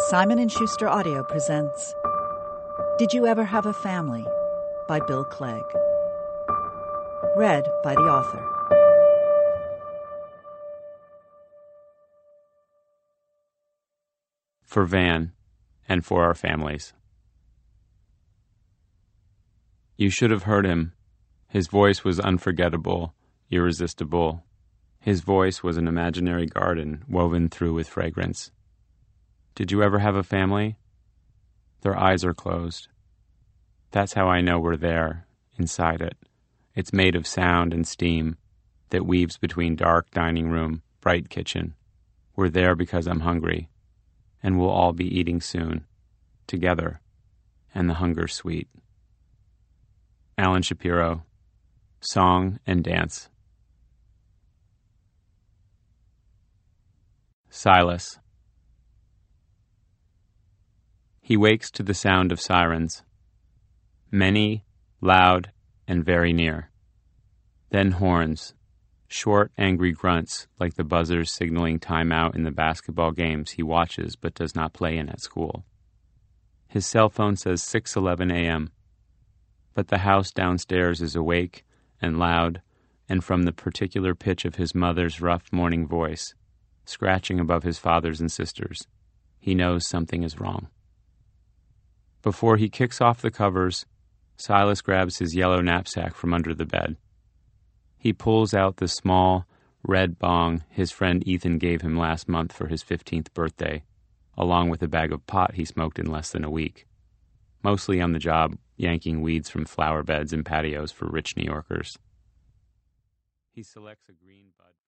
Simon & Schuster Audio presents Did You Ever Have a Family? By Bill Clegg. Read by the author. For Van, and for our families. You should have heard him. His voice was unforgettable, irresistible. His voice was an imaginary garden woven through with fragrance. Did you ever have a family? Their eyes are closed. That's how I know we're there, inside it. It's made of sound and steam that weaves between dark dining room, bright kitchen. We're there because I'm hungry, and we'll all be eating soon, together, and the hunger's sweet. Alan Shapiro, Song and Dance. Silas. He wakes to the sound of sirens. Many, loud, and very near. Then horns, short, angry grunts like the buzzers signaling time out in the basketball games he watches but does not play in at school. His cell phone says 6:11 a.m., but the house downstairs is awake and loud, and from the particular pitch of his mother's rough morning voice, scratching above his father's and sisters, he knows something is wrong. Before he kicks off the covers, Silas grabs his yellow knapsack from under the bed. He pulls out the small, red bong his friend Ethan gave him last month for his 15th birthday, along with a bag of pot he smoked in less than a week, mostly on the job yanking weeds from flower beds and patios for rich New Yorkers. He selects a green bud.